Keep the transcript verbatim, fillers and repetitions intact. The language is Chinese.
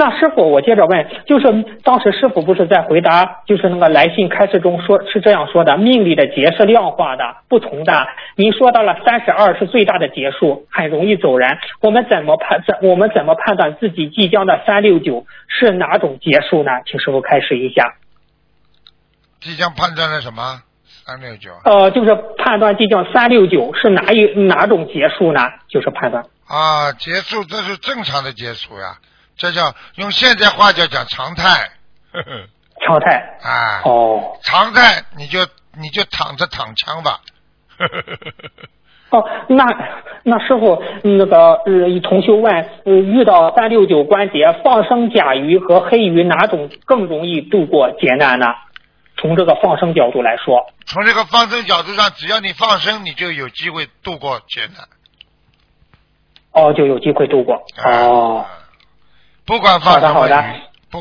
那师傅，我接着问，就是当时师傅不是在回答，就是那个来信开示中说是这样说的，命里的劫是量化的、不同的。您说到了三十二是最大的劫数，很容易走人。我们怎么判？怎我们怎么判断自己即将的三六九是哪种劫数呢？请师傅开示一下。 即将判断了什么？三六九。 呃，就是判断即将三六九是哪一哪种劫数呢？就是判断。 啊，劫数这是正常的劫数呀，这叫用现在话叫讲常态。呵呵常态。 啊。 哦。 常态，你就你就躺着躺枪吧。呵呵呵呵哦，那那师傅，那个呃，同修问，呃，遇到三六九关节，放生甲鱼和黑鱼哪种更容易度过劫难呢？从这个放生角度来说。 从这个放生角度上，只要你放生，你就有机会度过劫难。 哦，就有机会度过。哦。 不管放什么鱼。